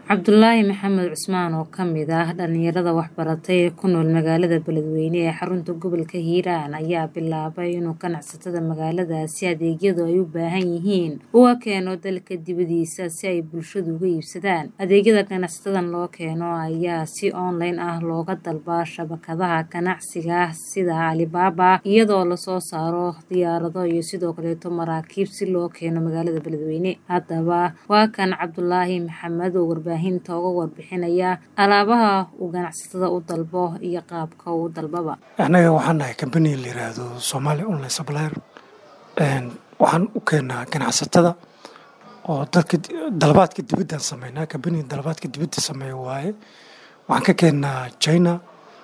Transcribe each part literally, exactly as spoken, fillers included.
Cabdulaahi Maxamed Cusmaan oo ka mid ah dhalinyarada waxbaratay ee ku nool magaalada Beledweyne ee xarunta gobolka Hiiraan ayaa bilaabay inuu ganacsatada magaaladaasi adeegyada ay u baahan yihiin uga keeno dalka dibadiisa si ay bulshadu uga iibsadaan. Adeegyada ganacsatadan loo keeno ayaa si online ah looga dalbaa shabakadaha ganacsiga sida Alibaba iyadoo la soo saaro diyaarado iyo sidoo kaleeto maraakiib si loo keeno magaalada Beledweyne. Haddaba waa kan Cabdulaahi Maxamed oo warbaahinta uga warbixinaya alaabaha uu ganacsatada u dalbo iyo qaabka uu dalbaba. Anaga waxaan nahay company la yiraahdo Somali Online Supplier. Een waxaan u keenaa ganacsatada oo dadka dalbaadka dibadda sameynaa company dalbaadka dibadda sameeyo waaye. Waxaan ka keenaa China,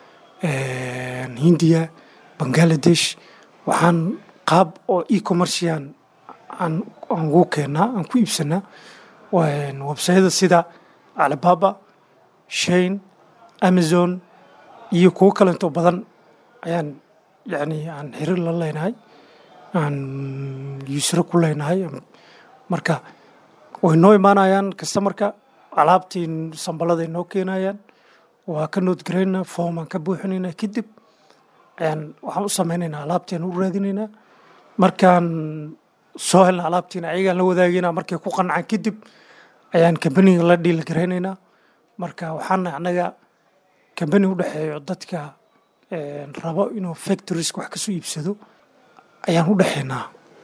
een India, Bangladesh. Waxaan qaab oo e-commerce aan aan ugu keenaa aan ku iibsanaa waan website sida Alibaba, Shein, Amazon iyo kuwo kale inta badan ayaan yani aan xiriir la leenahay aan user ku leenahay marka way noo imaanayaan customerka alaabtiin sambalada noo keenayaan waa ka note gareynaa form aan ka buuxinaynaa kadib ayaan waxaan u sameynaynaa alaabtiin u raadinaynaa markaan soo helna alaabtiin ayaga la wadaagayna markay ku qancaan kadib ayaan company la deal gareynaynaa marka waxaan anaga company u dhaxeeyo dadka een rabo inuu factories wax ka soo iibsado ayaan u dhaxeynaa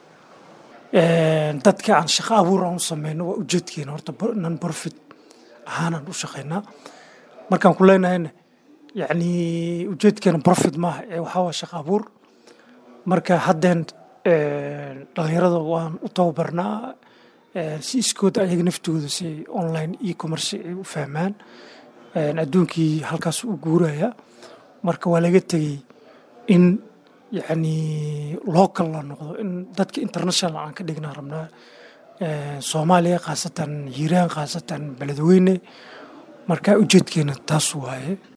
een dadka aan shaqo abuur aan sameyno waa ujeedkeena horta non profit ahaan u shaqeynaa markaan ku leenahay yani ujeedkeena profit ma ee waxa waa shaqo abuur marka haddeen een dhalinyarada waan u tababarnaa si iskood ayaga naftooda si online e-commerce ay u fahmaan adduunkii halkaas u guuraya marka waa laga tagay in yani local la noqdo in dadka international aan ka dhignaa rabnaa Soomaaliya khaasatan Hiiraan khaasatan Beledweyne marka ujeedkeena taas waaye.